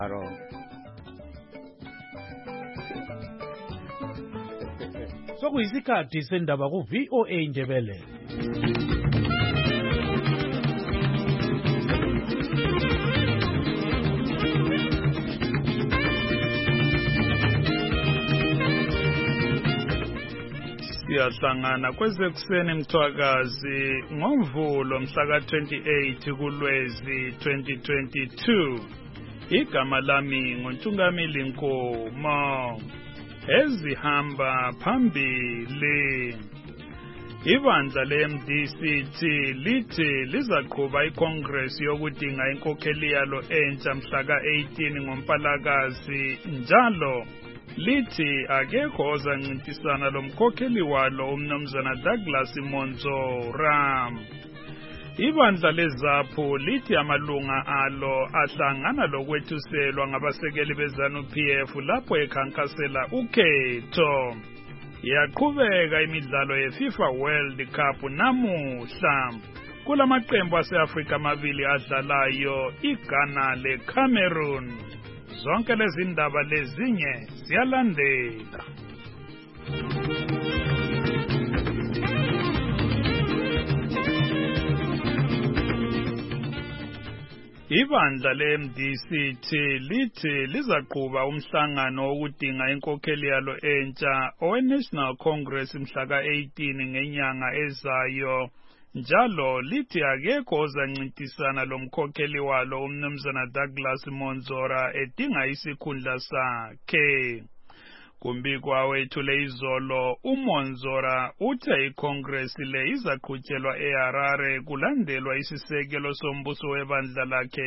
Sokuyisikhathi sendaba ku VOA Indebele. Siyahlangana kwezekuseni mthwakazi ngoMvulo mhla ka-28 kuLwezi 2022. Igama lami nguNtungamili Nkomo. Ezihamba phambili. Ibandla le-MDC lithi lizaqhuba iCongress yokudinga inkokheli yalo entsha mhla ka-18 ngoMpalakazi njalo. Lithi akekho ozancintisana lomkhokheli walo umnumzana Douglas Monzora. Ibandla leZAPHU lithi amalunga alo ahlangana lokwethuselwa ngabasekeli beZANU-PF lapho ekhankasela ukhetho. Yaqhubeka imidlalo yeFIFA World Cup namuhla. Kulamaqembu ase-Afrika amabili adlalayo, iGhana leCameroon. Zonke lezi ndaba lezinye ziyalandela. Ibandla le-MDC lithi lizaqhuba umhlangano wokudinga inkokheli yalo entsha owe-National Congress mhla ka-18 ngenyanga ezayo. Njalo lithi akekho ozancintisana lomkhokheli walo umnumzana Douglas Monzora edinga isikhundla sakhe. Kumbikwa wethule izolo, uMonzora uthe iCongress le izaqhutyelwa eHarare kulandelwa isisekelo sombuso webandla lakhe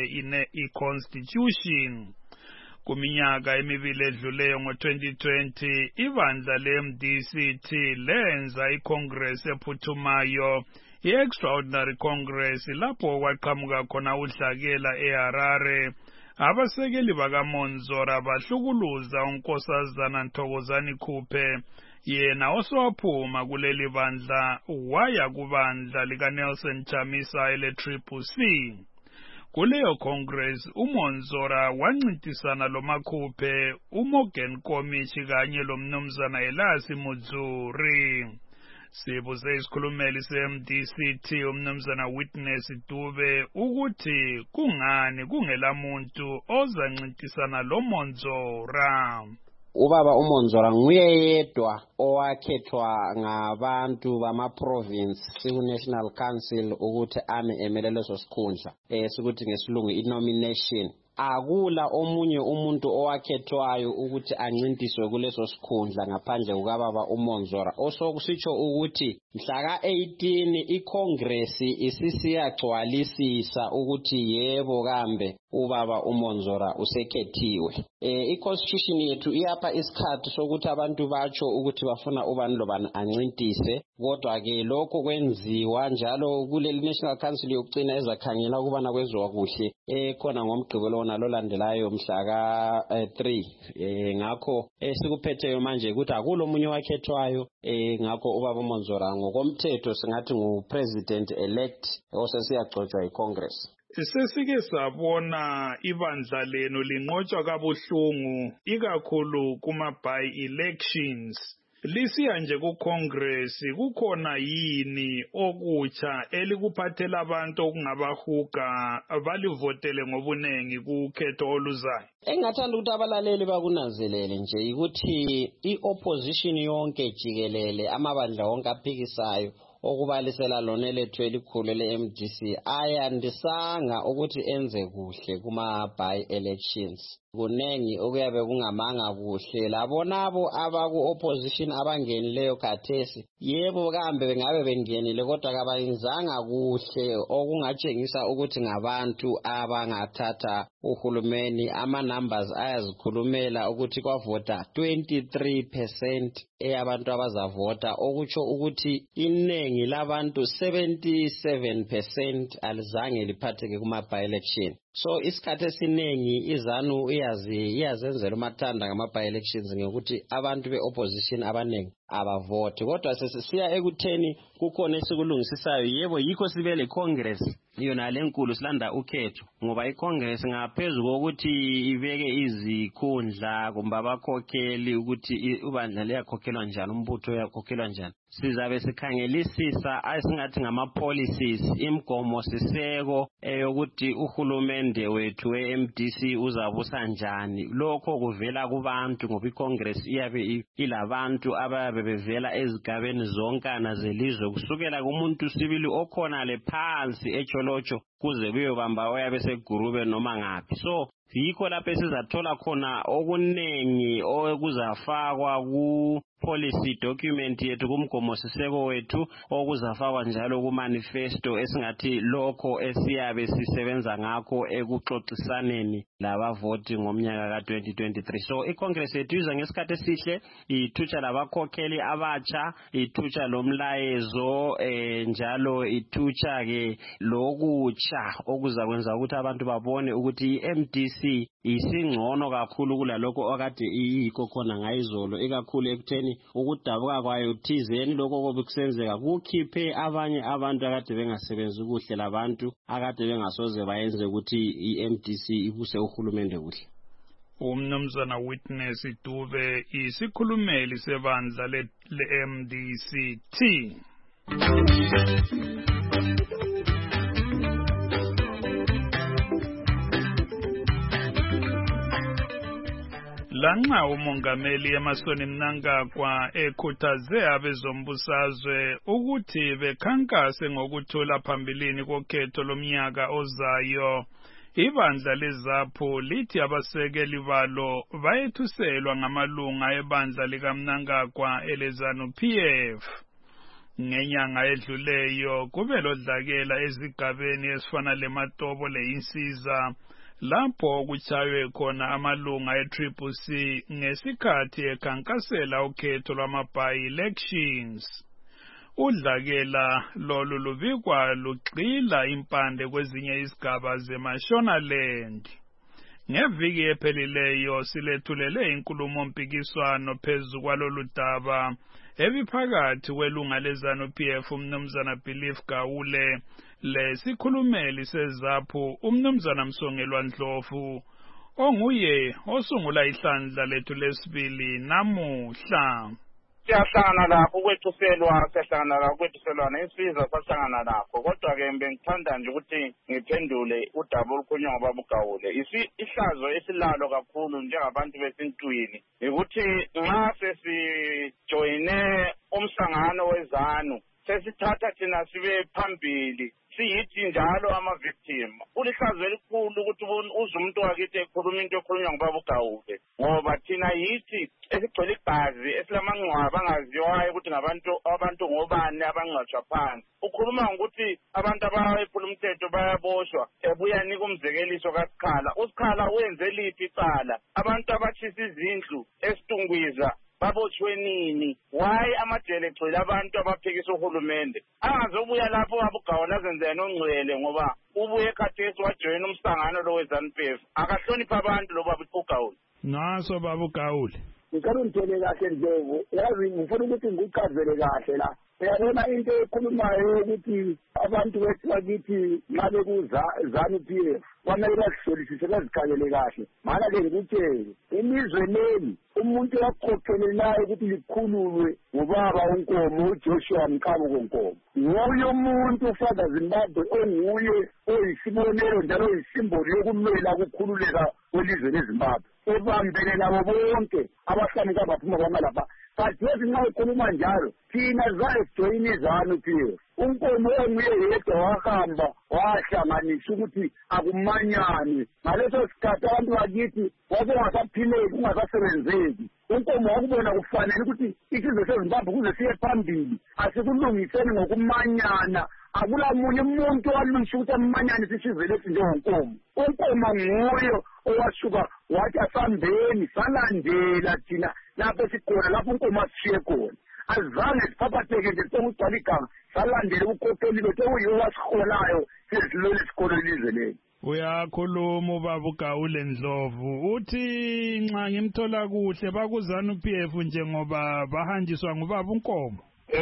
i-Constitution. Kuminyaka emibili edluleyo ngo-2020, ibandla le-MDC lenza iCongress ephuthumayo, i-Extraordinary Congress, lapho kwaqhamuka khona udlakela eHarare. Abasekeli bakaMonzora bahlukuluza uNkosazana Nthokozani Khuphe, yena osowaphuma kuleli bandla waya kubandla likaNelson Chamisa ele-CCC. Kuleyo Congress uMonzora wancintisana loMakhuphe, uMorgan Komichi kanye lomnumzana Elias Mudzuri. Sibuze isikhulumeli se-MDC umnumzana Witness Dube ukuthi kungani kungelamuntu ozancintisana loMonzora. Ubaba uMonzora nguye yedwa owakhethwa ngabantu bama-province ku-National Council ukuthi ame emele leso sikhundla sikuthi ngesilungu i-nomination. Akula omunye umuntu owakhethwayo ukuthi ancintiswe kuleso sikhundla ngaphandle kukababa uMonzora. Osokusitsho ukuthi mhla ka-18 iCongress isisiyagcwalisisa ukuthi yebo kambe ubaba uMonzora usekhethiwe. I-Constitution yethu iyapha isikhathi sokuthi abantu batsho ukuthi bafuna ubani lobani ancintise. Kodwa-ke lokho kwenziwa njalo kuleli National Council yokucina ezakhangela ukubana kwenziwa kuhle khona ngomgqibelo nalolandelayo mhla ka-3. Ngakho esikuphetheyo manje ukuthi akulomunye wakhethwayo. Ngakho ubaba uMonzora ngokomthetho singathi ngu-president elect osesiyagcotshwa iCongress. Sesike sabona ibandla lenu linqotshwa kabuhlungu ikakhulu kuma-by-elections. Lisiya nje kuCongress, kukhona yini okutsha elikuphathela abantu okungabahuga balivotele ngobunengi kukhetho oluzayo? Engathanda ukuthi abalaleli bakunanzelele nje ukuthi i-opposition yonke jikelele, amabandla wonke aphikisayo okubalisela lona elethu elikhulu le-MDC ayandisanga ukuthi enze kuhle kuma-by-elections. Kunengi okuyabe kungamanga kuhle. Labonabo abaku-opposition abangenileyo khathesi, yebo kambe bengabe bengenile kodwa kabayenzanga kuhle okungatshengisa ukuthi ngabantu abangathatha uhulumeni. Ama-numbers ayazikhulumela ukuthi kwavota 23% eyabantu abazavota, okutsho ukuthi inengi labantu 77% alizange liphatheke kuma-by-election. So isikhathi esiningi iZANU iyazenzela umathanda ngama-by-elections ngokuthi abantu be-opposition abaningi abavoti. Kodwa sesiya ekutheni kukhona esikulungisisayo, yebo yikho sibe le Congress yona lenkulu silanda ukhetho, ngoba iCongress ngaphezulu kokuthi ibeke izikhundla kumbe abakhokheli ukuthi ubandla liyakhokhelwa njani, umbutho uyakhokhelwa njani. Sizabe sikhangelisisa esingathi ngama-policies, imigomo siseko yokuthi uhulumende wethu we-MDC uzabusa njani. Lokho kuvela kubantu ngoba iCongress iyabe ilabantu abayabe bevela ezigabeni zonkana zelizwe, kusukela kumuntu sibili okhona le phansi echolotsho kuze kuyobamba oyabe segurube noma ngaphi. So yikho lapho esizathola khona okunengi okuzafakwa ku-policy document yethu, kumgomo siseko wethu, okuzafakwa njalo ku-manifesto esingathi lokho esiyabe sisebenza ngakho ekuxoxisaneni labavoti ngomnyaka ka-2023. So iCongress yethu iza ngesikhathi esihle, ithutsha labakhokheli abatsha, ithutsha lomlayezo njalo ithutsha-ke lokutsha okuzakwenza ukuthi abantu babone ukuthi i-MDC isingcono kakhulu kulalokho okade iyikho khona ngayizolo, ikakhulu ekutheni ukudabuka kwayo thizeni lokho kobe kusenzeka kukhiphe abanye abantu akade bengasebenzi kuhle, labantu akade bengasoze bayenze ukuthi i-MDC ibuse uhulumende kuhle. Umnumzana Witness Dube isikhulumeli sebandla le-MDC-T. Lanxa umongameli Emmerson Mnangagwa ekhuthaze abezombusazwe ukuthi bekhankase ngokuthula phambilini kokhetho lomnyaka ozayo, ibandla leZAPHU lithi abasekeli balo bayethuselwa ngamalunga ebandla likaMnangagwa eleZANU-PF. Ngenyanga edluleyo kube lodlakela ezigabeni ezifana leMatobo leInsiza, lapho kuchaywe khona amalunga e-CCC ngesikhathi ekhankasela ukhetho lwama-by-elections. Udlakela lolu lubikwa lugxila impande kwezinye izigaba zeMashonaland. Ngeviki ephelileyo silethulele inkulumo-mpikiswano phezu kwalolu daba ebiphakathi welunga leZANU-PF umnumzana Belief Gawule lesikhulumeli seZAPHU umnumzana Msongelwa Ndlovu, onguye osungula ihlandla lethu lesibili namuhla. Siyahlangana lapho kwethuselwa nesiza sahlangana lapho, kodwa-ke bengithanda nje ukuthi ngiphendule udaba olukhulunywa ngobaba uGawule. Ihlazo esilalo kakhulu njengabantu besintwini ukuthi nxa sesijoyine umhlangano weZANU sesithatha thina sibe phambili siyithi njalo ama-victim. Ulihlazo elikhulu ukuthi uze umuntu wakithi ekhuluma into ekhulunywa ngobaba uGawule, ngoba thina yithi esigcwele igazi esilamangcwaba angaziwayo ukuthi abantu ngobani abangcwatshwa phansi. Ukhuluma ngokuthi abantu abayephula umthetho bayaboshwa, ebuya nika umzekeliso kaSikhala. uSikhala wenze liphi icala? Abantu abatshisa izindlu esitungwiza babotshwe nini? Why amajele egcwele abantu abaphikisa uhulumende? Angazobuya lapho abugawula azenze nongcwele ngoba ubuye khathesi wajoyina umhlangano lo weZANU-PF. Akahlonipha abantu lo baba uGawule. Ngaso baba uGawule. Ngicela ungithele kahle Ndlovu, yazi ngifuna ukuthi ngikuchazele kahle la. Uyabona into ekhulumayo ukuthi abantu bethu bakithi nxa bekuZANU-PF kwamele bazihlolisise bazikhangele kahle. Mara-ke ngikutshele ilizwe leli umuntu waqoqelelayo ukuthi likhululwe ngubaba uNkomo uJoshua Mqabuko Nkomo. Nguye umuntu uFather Zimbabwe onguye oyisibonelo njalo oyisimboli yokumela ukukhululeka kwelizwe leZimbabwe. Ebambene nabo bonke abahlamuka baphuma kwamalapha. Kanti yezi nxa ukhuluma njalo thina zaye sijoyine iZANU-PF. uNkomo onguye yedwa wahamba wahlanganisa ukuthi akumanyane. Ngaleso sikhathi abantu bakithi wabengasaphileki kungasasebenzeki. uNkomo wakubona kufanele ukuthi isizwe seZimbabwe kuze siye phambili asikulungiseni ngokumanyana. Akulamunye umuntu owalungisha ukuthi amanyane sisizwe lesi njengoNkomo. uNkomo nguye owasuka wathi asambeni salandela thina lapho esikhona, lapho uNkomo asishiye khona. Azange siphaphatheke nje sokugcwala igama, salandela ubukhokheli bethu okuyiwo wasiholayo sesidlulele isikolo ilizwe leli. Uyakhuluma ubaba uGawule Ndlovu uthi nxa ngimthola kuhle bakuzana uPF njengoba bahanjiswa ngubaba uNkomo.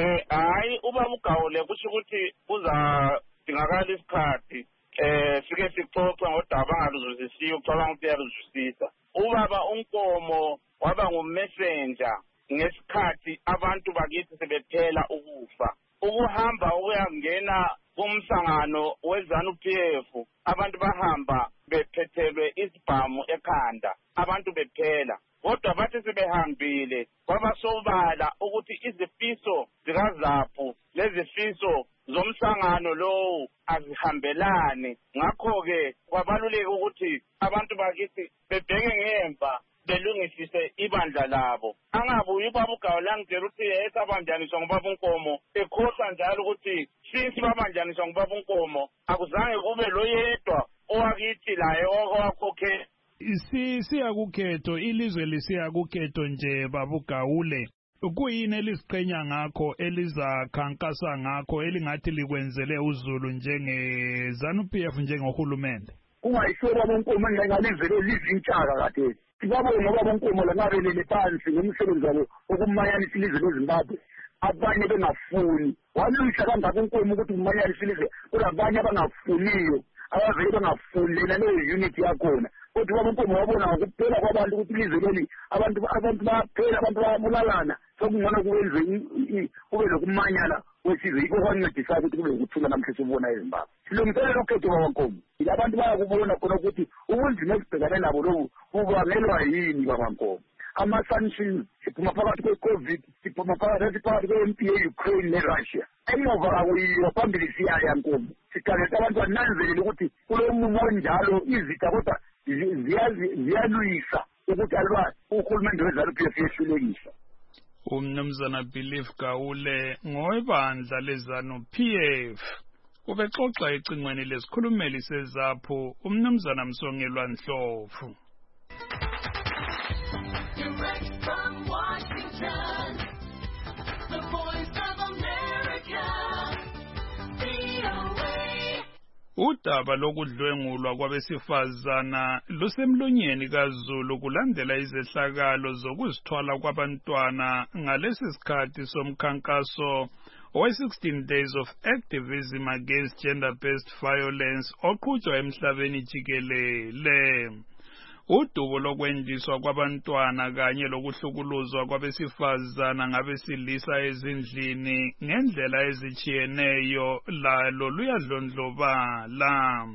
Hayi ubaba uGawule kusho ukuthi kuzadingakala isikhathi sike sixoxe ngodaba angaluzwisisiyo ucabanga ukuthi uyaluzwisisa. Ubaba uNkomo waba ngumessenger ngesikhathi abantu bakithi sebephela ukufa. Ukuhamba ukuyangena kumhlangano weZANU-PF abantu bahamba bephethelwe isibhamu ekhanda abantu bephela. Kodwa bathi sebehambile kwabasobala ukuthi izifiso zikaZaphu lezifiso zomhlangano lowo azihambelane. Ngakho-ke kwabaluleka ukuthi abantu bakithi bebheke ngemva belungisise ibandla labo. Angabuyi ubaba uGawule angitshela ukuthi esabanjaniswa ngubaba uNkomo ekhohlwa njalo ukuthi since babanjaniswa ngubaba uNkomo akuzange kube loyedwa owakithi laye owakhokhela. Siya kukhetho ilizwe lisiya kukhetho nje baba uGawule. Kuyini elisiqhenya ngakho elizakhankasa ngakho elingathi likwenzele uZulu njenge ZANU-PF njengohulumende? Ungayisho baba uNkomo ngingalizele lizintshaka kade. Sibabonga baba uNkomo langabelele phansi ngomsebenzi wabo okumanyanisa ilizwe leZimbabwe. Abanye bengafuni. Walwisha kangaka uNkomo ukuthi kumanyanisa ilizwe kulabanye abangafuniyo. Abavele bangafuni lena leyo unity yakhona. Kodwa baba uNkomo wabona ngokuphela kwabantu ukuthi ilizwe leli abantu baphela abantu bayabulalana. Sokungcono kuwenze kube lokumanyana kwesizwe yikho kwancedisa ukuthi kube ukuthula namhla sibona eZimbabwe. Silungiselela ukhetho baba uNkomo. Abantu bayakubona khona ukuthi ubunzima esibhekane nabo lobu bubangelwa yini baba uNkomo. Ama-sanctions siphuma phakathi kwe-COVID, siphuma phakathi kwe-mpi ye-Ukraine ne-Russia. Emuva akuyiwa phambili siyaya Nkomo. Siqalisa abantu bananzelele ukuthi kulo mumo onjalo izitha kodwa ziyalwisa ukuthi alwa uhulumende weZANU-PF yehlulekisa. Umnumzana Belief Gawule ngowebandla leZANU-PF ubexoxa ecingweni lesikhulumeli seZaphu umnumzana Msongelwa Ndlovu. Direct from Washington, the Voice of America, VOA. Udaba lokudlwengulwa kwabesifazana lusemlonyeni kaZulu kulandela izehlakalo zokuzithwala kwabantwana ngalesi sikhathi somkhankaso owe-16 days of activism against gender-based violence oqhutshwa emhlabeni jikelele. Udubo lokwendiswa kwabantwana kanye lokuhlukuluzwa kwabesifazana ngabesilisa ezindlini ngendlela ezijiyeneyo lalo luyadlondlobala.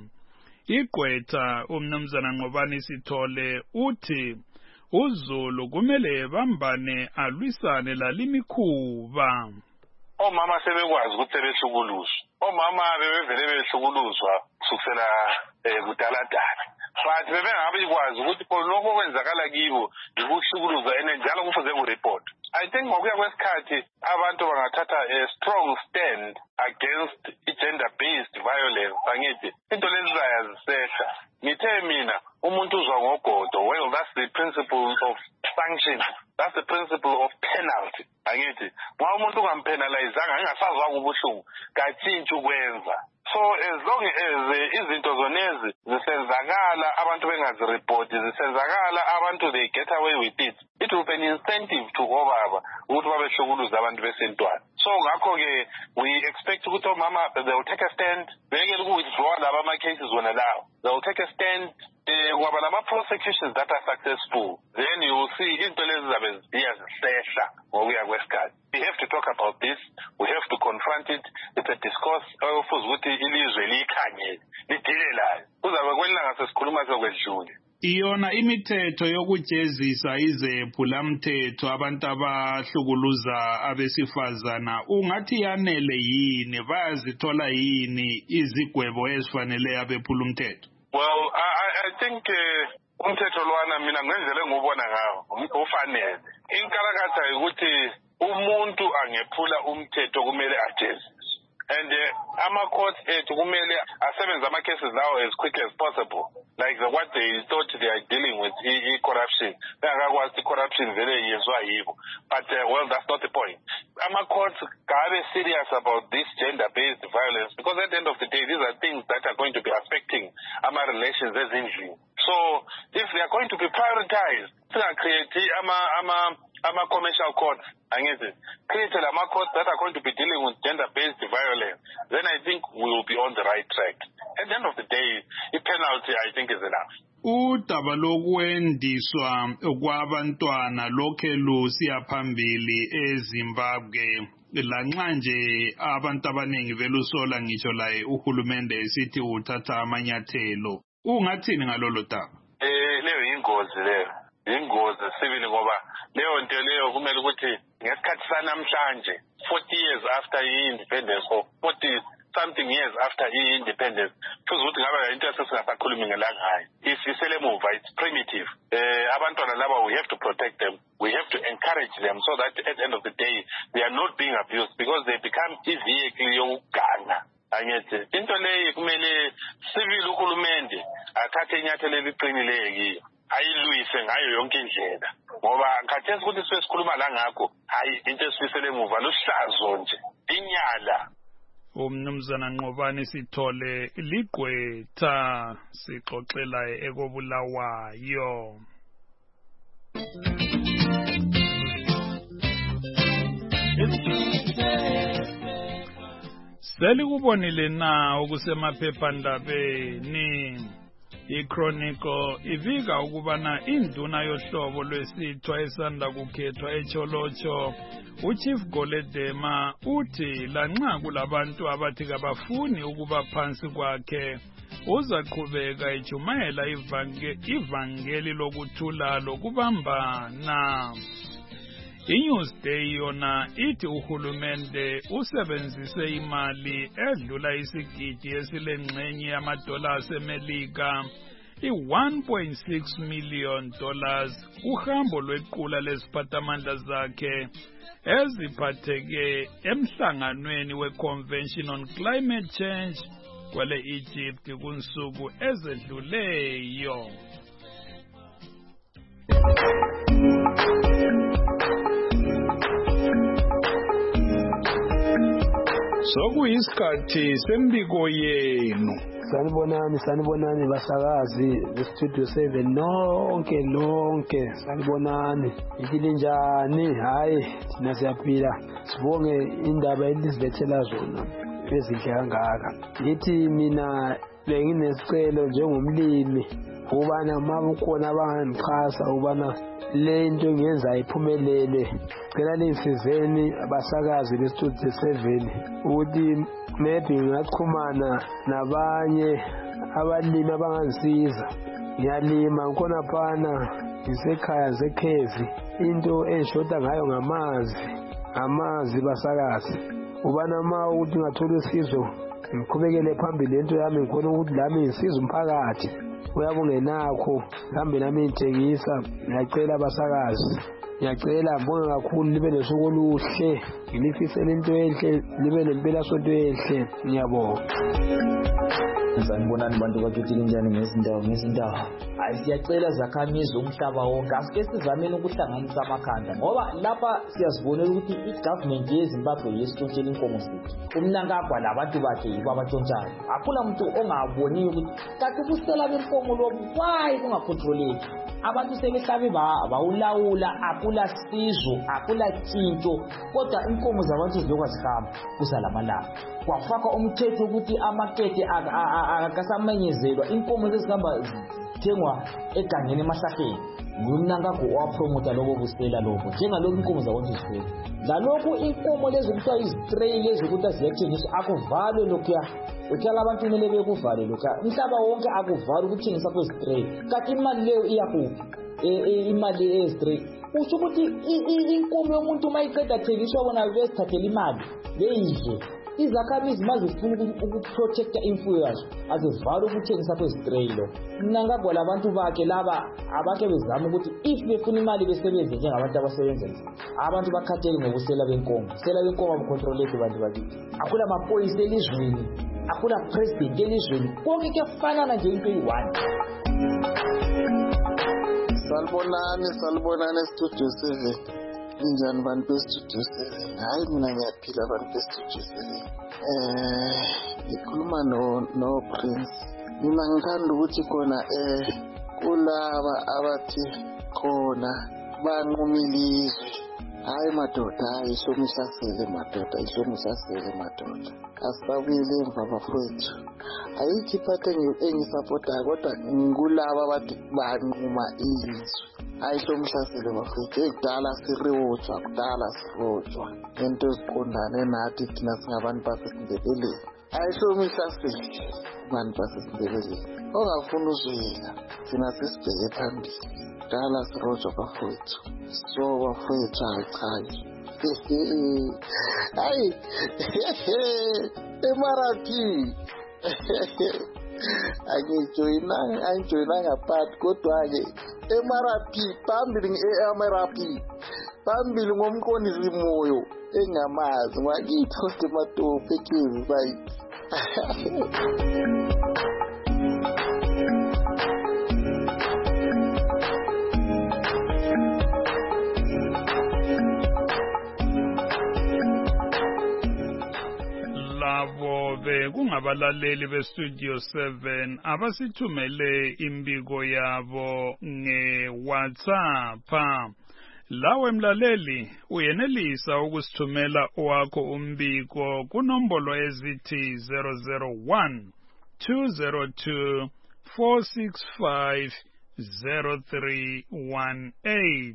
Igqwetha umnumzana Nqobani Sithole uthi uZulu kumele bambane alwisane lalimikhuba. Omama sebekwazi ukuthi sebehlukuluzwa. Omama bebevele behlukuluzwa kusukela kudaladala. But bebengabe ikwazi ukuthi lokho kwenzakala kibo ukuhlukuluzwa njalo kufuze kureport. I think ngokuya kwesikhathi abantu bangathatha a strong stand against gender-based violence. Angithi into lezi zayazisehla. Ngithe mina umuntu uzwa ngogodo. Well, that's the principle of sanction. That's the principle of penalty. Angithi nxa umuntu ungampenalizanga angasazwa kubuhlungu kathintshi ukwenza. So as long as izinto zonezi zisenzakala abantu bengazireport zisenzakala abantu they get away with it, it will be an incentive to obaba ukuthi babehlukuza abantu besentwana. So ngakho-ke we expect ukuthi omama they will take a stand, bekele ukuwithdraw laba ama-cases wona lawo. They will take a stand. Kwaba lama-prosecutions that are successful, then you will see into lezi zabe ziyazisehla ngokuya kwesikhathi. We have to talk about this. We have to confront it. It's a discourse ofuze ukuthi ilizwe liyikhangele lidilelayo. Kuzabe kwelanga sesikhuluma sekwedlule. Iyona imithetho yokujezisa izephulamthetho abantu abahlukuluza abesifazana ungathi yanele yini, bayazithola yini izigwebo ezifanele abephulumthetho? Well, I think umthetho lwana mina ngendlela engubona ngawo ufanele. Inkalakatha ukuthi umuntu angephula umthetho kumele ajeziswe. And ama-courts ethu kumele asebenze ama-cases lawo as quick as possible. Like what they thought they are dealing with corruption. Bengakwazi corruption vele yenzwa yibo. But well, that's not the point. ama-courts gabe serious about this gender-based violence, because at the end of the day, these are things that are going to be affecting ama-relations ezindlini. So if they are going to be prioritized, create ama-commercial courts, create ama-courts that are going to be dealing with gender-based violence, then I think we will be on the right track. At the end of the day, the penalty, I think, is enough. Udaba lokwendiswa kwabantwana lokhe lusiya phambili eZimbabwe lanxa nje abantu abaningi belusola ngisho laye uhulumende esithi uthatha amanyathelo. Ungathini ngalolo daba? Leyo ingozi leyo. Ingozi sibili ngoba leyo nto leyo kumele ukuthi ngesikhathi sanamhlanje 40 years after independence or 40 something years after independence futhi ukuthi ngaba into esesingasakhulumi ngayo iselemuva, it's primitive. Abantwana laba, we have to protect them, we have to encourage them so that at the end of the day they are not being abused, because they become i-vehicle yokugana. Angithi into leyo kumele civil uhulumende athathe inyathelo eliqinileyo kiyo, ayilwise ngayo yonke indlela, ngoba khathesi ukuthi sesikhuluma la ngakho hayi into esifisele emuva luhlazo nje inyala. Umnumzana Nqobani Sithole ligqwetha sixoxela ekobulawayo. Selikubonile na okusemaphephandabeni. iChronicle ivika ukubana induna yohlobo lwesithwa esanda kukhethwa eCholocho uChief Goledema uthi lanxa kulabantu abathi kabafuni ukuba phansi kwakhe uzaqhubeka ejumayela ivangeli lokuthula lokubambana. iNewsday yona ithi uhulumende usebenzise imali edlula isigidi esilengxenye yamadola aseMelika $1.6 million uhambo lwequla leziphathamandla zakhe eziphatheke emhlanganweni weConvention on Climate Change kwele Egypt kunsuku ezedluleyo. Sokuyisikhathi sembiko yenu. Sanibonani basakazi bestudio 7 lonke sanibonani. Ikile njani? Hayi thina siyaphila. Sibonge indaba elizilethela zona ezinhle kangaka. Ngithi mina benginesicelo njengomlimi ubana mabukhona abangichasa ubana lento ngiyenza iphumelele. Cela nisizeni abasakazi bestudio 7 ukuthi maybe ngachumana nabanye abalimi abangisiza. Ngiyalima ngkhona phana ngisekhaya zekhevi, into eshoda ngayo ngamazi basakazi ubana ma ukuthi ngathola usizo ngiqhubekele phambili lento yami ngikho ukuthi lami ngisiza umphakathi uyabongenakho kambe nami ngithengisa. Ngiyacela abasakazi, ngiyacela bonke kakhulu libe nesuku oluhle, ngilifisele into enhle, libe nempela sonto enhle. Ngiyabonga. Sanibonani bantu bakithi njani ngezindawo. Siyacela zakhamizi umhlaba wonke asike sizameni ukuhlanganisa amakhanda ngoba lapha siyazibonela ukuthi igovernment yeZimbabwe yesitshontshe inkomo zethu. Umnankagwa labantu bakhe yibo abatshontshayo. Akula muntu ongaboni ukuthi kanti ubusela benkomo lo why kungacontroleki. Abantu sebehlabe bawulawula, akula sizo, akula tshintsho, kodwa inkomo zabantu zilokwa zihamba kusalamalanga. Kwafaka umthetho ukuthi amakete akasamenyezelwa, inkomo zezihamba zithengwa egangeni emahlaheni. Ngumnankagwa owapromota lokho busela lokho njengalokho inkomo zabantu zifela. Ngalokho inkomo lezo kuthiwa izistray lezo ukuthi ziyathengiswa akuvalwe lokhuya. Utyala abantu kumele bekuvale lokhuya. Umhlaba wonke akuvalwe ukuthengisa kwezistray. Kanti imali leyo iyakuphi? Imali eyestray. Usho ukuthi inkomo yomuntu mayiqeda thengiswa bona besithathela imali beyidle. Izakhamizi mazifuna ukuprotecta imfuyo yazo azivale ukuthengisa kwezistray lo. Mnankagwa labantu bakhe laba abake bezama ukuthi if befuna imali besebenze njengabantu abasebenza abantu bakhathele ngobusela benkomo. Sela benkomo abucontroleke abantu bakithi. Akula amaphoyisa elizweni, akula president elizweni, konke kuyafanana nje into eyi-1. Salibonani studio 7. Ninjani bantu bestudio 7? Hayi mina ngiyaphila bantu bestudio 7. Ngikhuluma no Prince. Mina ngithanda ukuthi khona kulaba abathi khona banqumile izwe. Hayi madoda, hayi ihlomihlasele madoda, ihlomihlasele madoda. Asibabuyele emva bafowethu. Ayikho iphathe engisapotayo kodwa ngulaba abathi banquma izwe. Hayi ihlomihlasele bafowethu. Kudala sirojwa ngento eziqondane nathi thina singabantu basesindebeleni. Hayi ihlomihlasele abantu basesindebeleni. Ongafuna uzwela thina sisibheke phambili. Kudala sirojwa bafowethu. So bafowethu hayi. Hayi eMarathi angijoyinanga part kodwa-ke eMarathi phambili phambili ngomqondisi moyo engamazi ngakithi osematofu ekezi bayithi. Kungabalaleli bestudio 7 abasithumele imbiko yabo nge-WhatsApp. Lawe mlaleli uyenelisa ukusithumela owakho umbiko kunombolo ezithi 001 202 465 0318.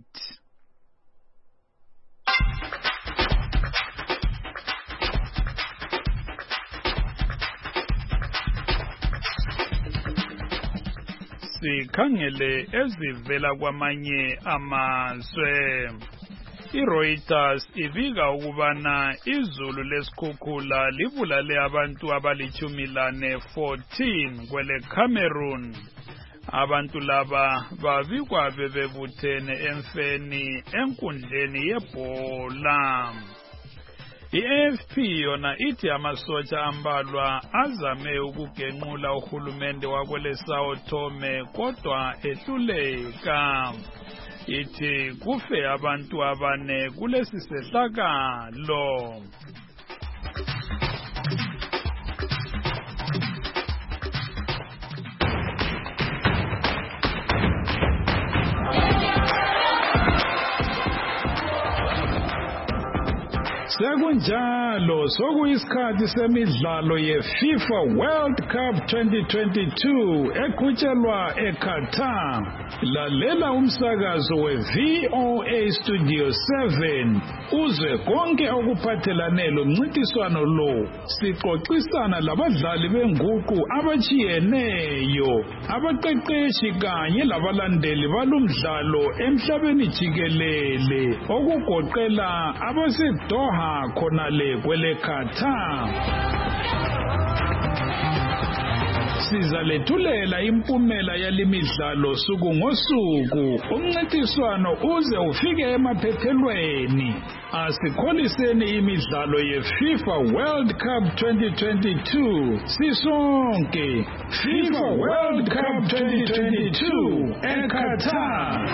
Sikhangele ezivela kwamanye amazwe. iReuters ibika ukubana izulu lesikhukhula libulale abantu abali-14 kwele Cameroon. Abantu laba babikwa bebebuthene emfeni enkundleni yebhola. I-AFP yona ithi amasotsha ambalwa azame ukugenqula uhulumende wakwele Sao Tome kodwa ehluleka. Ithi kufe abantu 4 kulesi sehlakalo. Sekunjalo sokuyisikhathi semidlalo yeFIFA World Cup 2022 eqhutshelwa eQatar. Lalela umsakazo weVOA Studio 7 uzwe konke okuphathelane lomncintiswano lo. Sixoxisana labadlali benguqu abachiyeneyo, abaqeqeshi kanye labalandeli balumdlalo emhlabeni jikelele okugoqela abaseDoha khonale kwele Qatar. Sizalethulela impumela yalimidlalo suku ngosuku umncintiswano uze ufike emaphephelweni. Asikholiseni imidlalo yeFIFA World Cup 2022 sisonke. FIFA World Cup 2022 eQatar.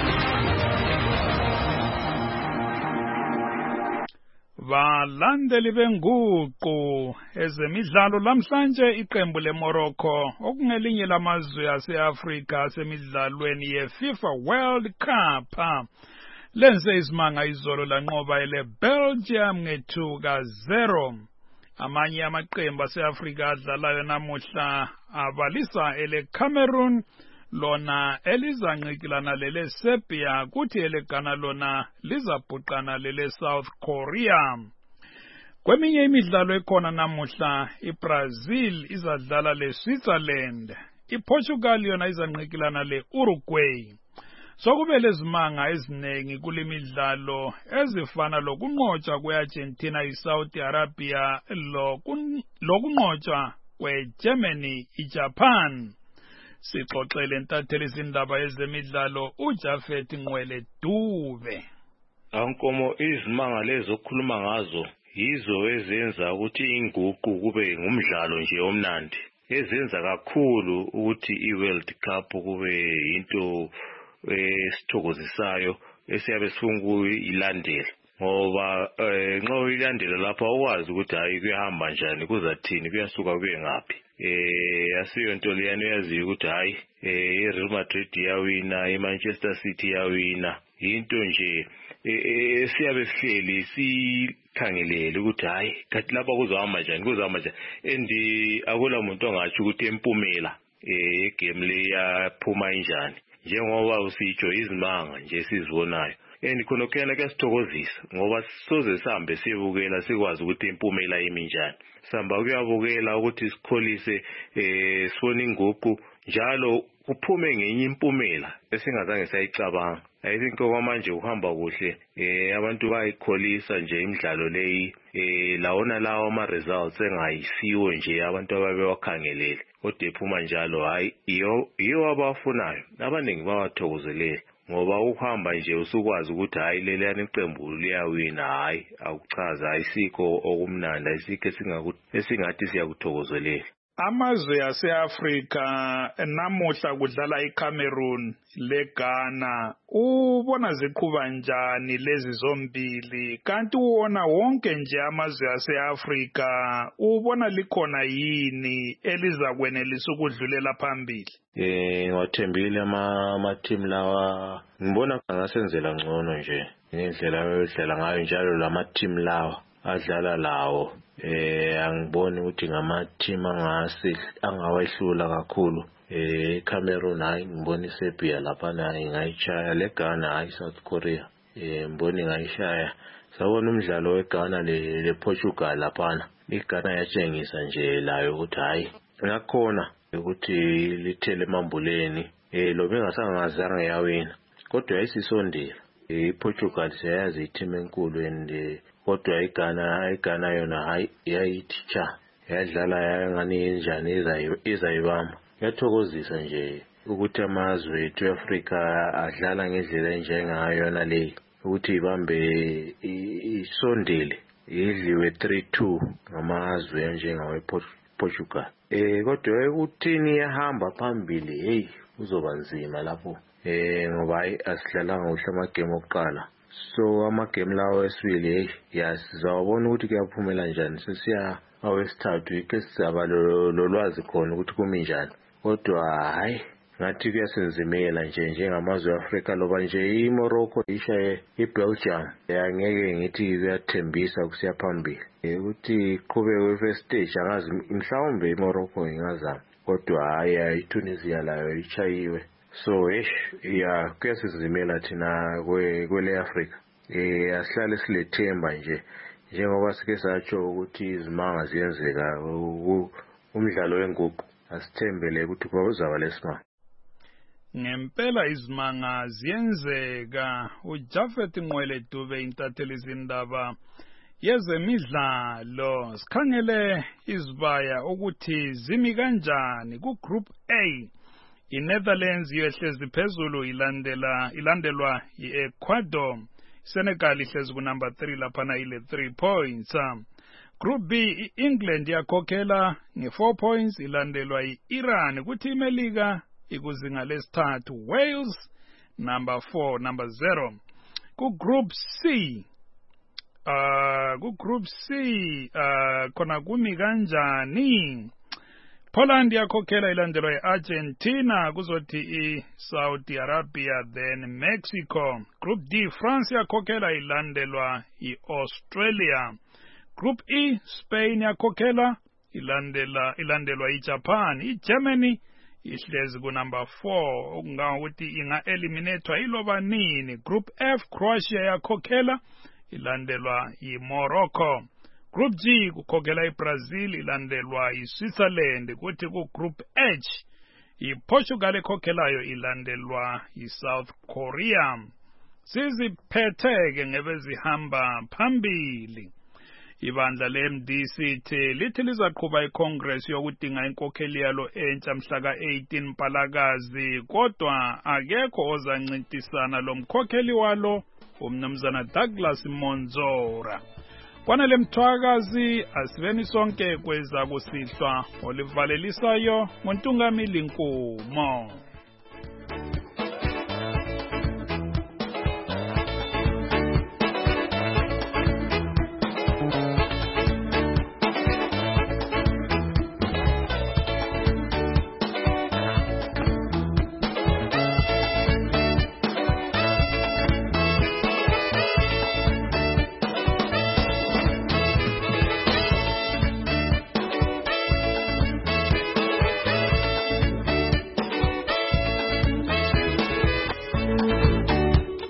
Balandeli benguqu ezemidlalo lamhlanje iqembu leMorocco okungelinye lamazwe ase-Afrika asemidlalweni yeFIFA World Cup lenze isimanga izolo lanqoba eleBelgium nge-2-0. Amanye amaqembu ase-Afrika adlalayo namuhla abalisa eleCameroon lona elizanqikilana lele Serbia kuthi eleGhana lona lizabhuqana lele South Korea. Kweminye imidlalo ekhona namuhla iBrazil izadlala leSwitzerland, iPortugal yona izanqikilana leUruguay. Sokube lezimanga ezinengi kulemidlalo ezifana lokunqotshwa kweArgentina iSaudi Arabia lokunqotshwa kweGermany iJapan. Sixoxele ntatheli izindaba ezemidlalo uJafet Ngwele Dube. Ankomo izimanga lezo okukhuluma ngazo yizo ezenza ukuthi inguqu kube ngumdlalo nje omnandi, ezenza kakhulu ukuthi iWorld Cup kube into esithokozisayo esiyabe sifuna ukuyilandela ngoba nxa uyilandela lapha ukwazi ukuthi hayi kuyahamba njani kuzathini kuyasuka kuye ngaphi asiyo nto leyana uyaziyo ukuthi hayi iReal Madrid iyawina iManchester City iyawina into nje siyabe sihleli sikhangelele ukuthi hayi kathi lapha kuzohamba njani and akula muntu ongatsho ukuthi empumela igame le yaphuma injani njengoba usitsho izimanga nje sizibonayo and khona kuyana kuyasithokozisa ngoba soze sihambe siyebukela sikwazi ukuthi impumela iminjani sihamba kuyabukela ukuthi sikholise sibone inguqu njalo kuphume ngenye impumela esingazange sayicabanga I think okwamanje uhamba kuhle abantu bayikholisa nje imidlalo leyi lawona lawo ama results engayisiwo nje abantu ababewakhangelele kodwa ephuma njalo hayi iyo abafunayo abaningi bawathokozelele ngoba ukuhamba nje usukwazi ukuthi hayi leliyana iqembu liyawina hayi akuchaza ayisikho okumnandi ayisikho esingathi siyakuthokozelela amazwe ase-Afrika namuhla kudlala iCameroon leGhana ubona ziqhuba njani lezi zombili kanti uwona wonke nje amazwe ase-Afrika ubona likhona yini elizakwenelisa ukudlulela phambili ngiwathembile ama-team lawa ngibona angasenzela ngcono nje ngendlela ayodlala ngayo njalo lama-team lawa adlala lawo angiboni ukuthi ngama-team angawehlula kakhulu Cameroon hayi ngibona iSerbia lapha nayo ingayishaya leGhana hayi South Korea ngibona ingayishaya sabona umdlalo weGhana lePortugal lapha iGhana yatshengisa nje layo ukuthi hayi ngakhona ukuthi lithele emambuleni lo bengasangazange yawina kodwa yayisisondela iPortugal siyazi i-team enkulu and kodwa iGhana yona hayi yayithicha yadlala ngani njani izayibamba yathokozisa nje ukuthi amazwe ethu eAfrika adlala ngendlela enjengayo yona le ukuthi ibambe isondele idliwe 3-2 ngamazwe anjengawe Portugal kodwa ukuthini yahamba phambili hey uzoba nzima lapho ngoba asidlalanga uhle amagame okuqala so amagame lawo esibili sizawubona ukuthi kuyaphumela njani sesiya awesithathu ike sizaba lolwazi khona ukuthi kumi njani kodwa hayi ngathi kuyasenzimela njengamazwe eAfrika loba nje iMorocco ishaye iBelgium angeke ngithi kuyathembisa kusiya phambili ukuthi qhubeke first stage angazi mhlawumbe iMorocco ingazama kodwa hayi iTunisia layo ichayiwe so kuyasizimela thina kwele Africa asihlale silethemba njengoba sike satsho ukuthi izimanga ziyenzeka umdlalo wenguqu asithembele ukuthi kuzaba lesimanga ngempela izimanga ziyenzeka uJafet Nqwele Dube intatheli izindaba yezemidlalo sikhangele izibaya ukuthi zimi kanjani ku group A iNetherlands yehlezi phezulu ilandelwa iEcuador Senegal ihlezi ku number 3 lapha ile 3 points Group B England yakhokhela nge4 points ilandelwa iIran kuthi iMelika ikuzinga lesithathu Wales number 0 ku group C khona kumi kanjani Poland yakhokhela ilandelwa iArgentina kuzothi iSaudi Arabia then Mexico Group D France yakhokhela ilandelwa iAustralia Group E Spain yakhokhela ilandelwa iJapan iGermany ihlezi ku number 4 okungakuthi inga-eliminathwa iloba nini Group F Croatia yakhokhela ilandelwa iMorocco Group G kukhokhela iBrazil ilandelwa iSwitzerland kuthi ku Group H iPortugal ekhokhelayo ilandelwa iSouth Korea siziphetheke ngebezihamba phambili ibandla leMDC lithi lizaqhuba iCongress yokudinga inkokheli yalo entsha mhla ka-18 Mpalakazi kodwa akekho ozancintisana lo mkhokheli walo umnumzana Douglas Monzora kwanele mthwakazi asibeni sonke kweza kusihlwa olivalelisayo ngontungamili Nkumo